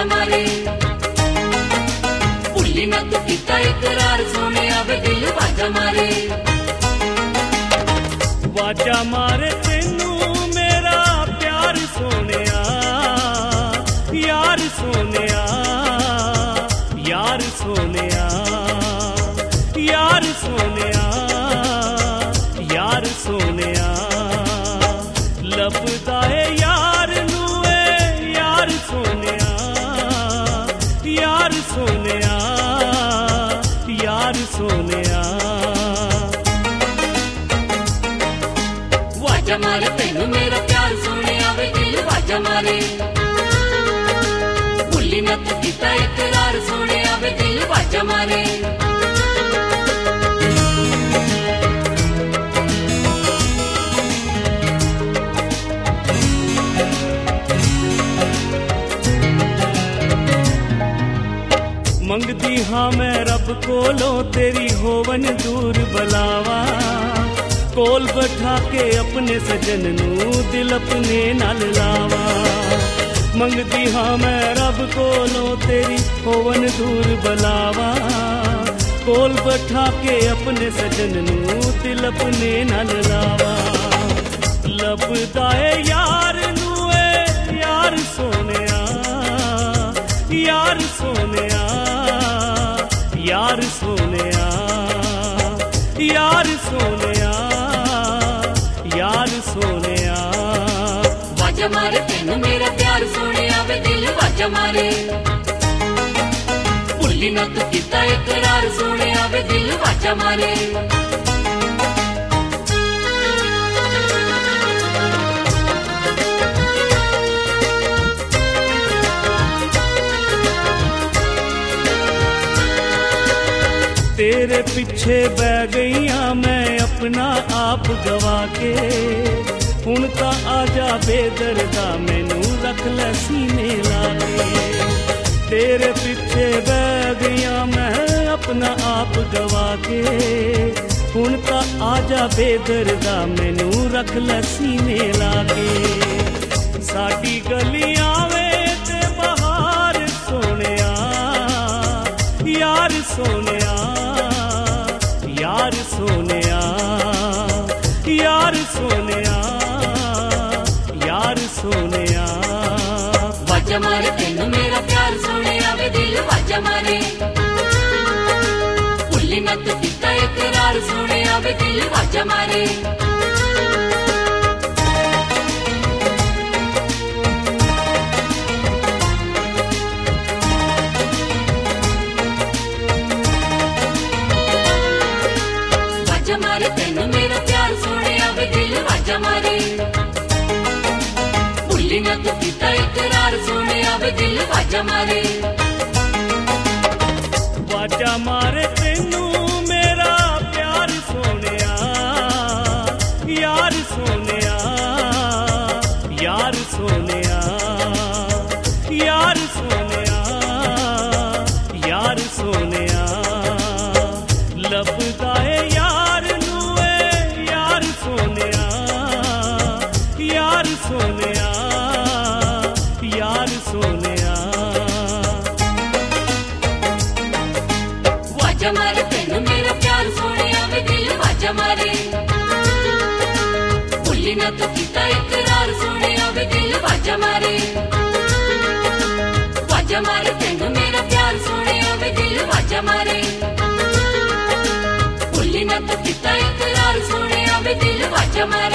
वाजा मारे भुल्ली ना तू कीता इकरार सोने आवे दिल वाजा मारे तेनू मेरा प्यार सोनिया यार सोनिया यार सोनिया यार सोनिया यार सोनिया लभदा है यार नूए यार सोनिया यार सोनिया यार सोनिया वाजा मारे तेनू मेरा प्यार सोने आवे दिल वाजा मारे भुल्ली ना तू कीता इकरार सोने आवे दिल वाजा मारे मंगदी हाँ मैं रब कोलों तेरी होवन दूर बलावा कोल बैठा के अपने सजन नू दिल अपने नाल लावा मंगदी हाँ मैं रब कोलों तेरी होवन दूर बलावा कोल बैठा के अपने सजन नू दिल अपने नाल लावा लभदा है यार नूए यार सोनिया यार सोनिया यार सोनिया यार सोनिया यार सोनिया वाजा मारे तेनू मेरा प्यार सोने आवे दिल वाजा मारे भुल्ली ना तू कीता इकरार सोने आवे दिल वाजा मारे तेरे पीछे बह गईया मैं अपना आप गवा के हुण तां आजा बेदर्दा मैनू रख लै सीने लाके तेरे पीछे बह गईया मैं अपना आप गवा के हुण तां आजा बेदर्दा मैनू रख लै सीने लाके साडी गलियां वे ते बहार सोनिया यार सोनिया यार सोनिया यार सोनिया यार सोनिया वाजा मारे तेनू मेरा प्यार सोने आवे दिल वाजा मारे भुल्ली ना तू कीता इकरार सोने आवे दिल वाजा मारे तेनू मेरा प्यार सोने आवे दिल वाजा मारे भुल्ली ना तू कीता इकरार सोने आवे दिल वाजा मारे तेनू मेरा प्यार सोनिया यार सोनिया यार सोनिया यार सोनिया यार सोनिया लभदा है यार नूए यार सोनिया यार सोनिया यार सोनिया वाजा मारे तेनू मेरा प्यार सोने आवे दिल वाजा मारे भुल्ली ना तू कीता इकरार सोने आवे दिल वाजा मारे वाजा मारे तेनू मेरा प्यार सोने आवे दिल वाजा मारे भुल्ली ना तू कीता इकरार सोने आवे दिल वाजा मारे